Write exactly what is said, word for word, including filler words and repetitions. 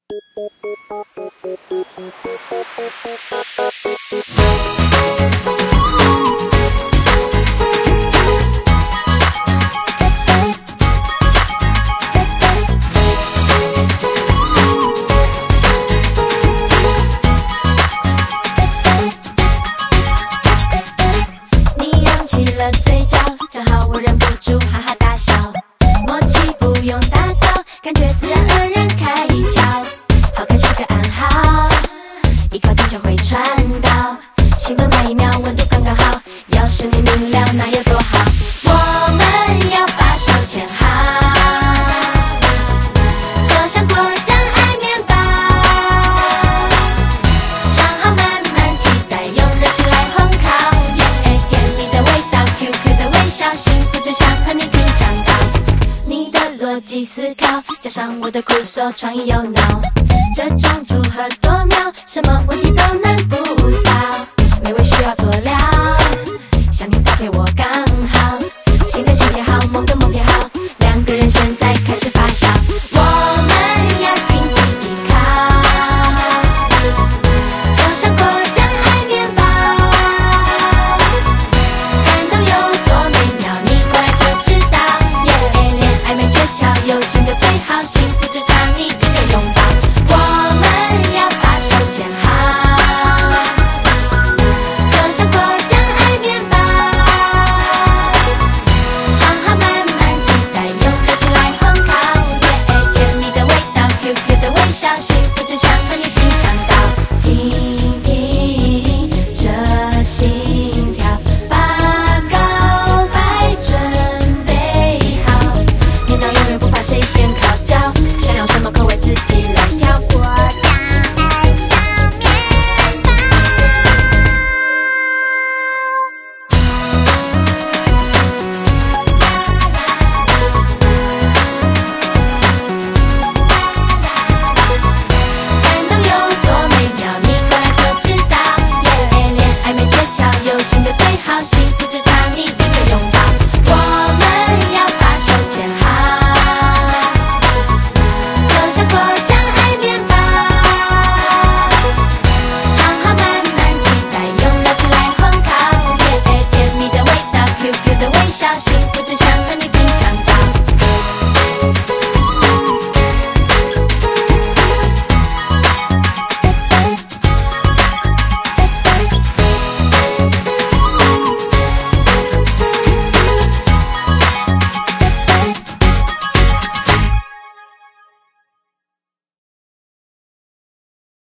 你扬起了嘴角，正好我忍不住哈哈大笑。默契不用打造，感觉自然而然开窍。好看是个暗号，一靠近就会传到心动那一秒，温度刚刚好。要是你明了，那有多好？我们要把手牵好，就像果酱爱面包，装好满满期待，用热情来烘烤。耶，甜蜜的味道 ，Q Q 的微笑，幸福只想和你品尝到。你的逻辑思考，加上我的酷手创意有脑，这种组合多妙，什么问题都难不倒。美味需要佐料，想你搭配我刚好，心跟心贴好，梦跟梦贴好，两个人现在开始发酵。我们要紧紧依靠，就像果酱爱面包，感动有多美妙，你过来就知道。耶，恋爱没诀窍，有心就最好，幸福只差你一个拥抱。我们要把手牵好，就像果酱爱面包，装好满满期待，用热情来烘烤。耶，甜蜜的味道 ，Q Q 的微笑，幸福只想和你。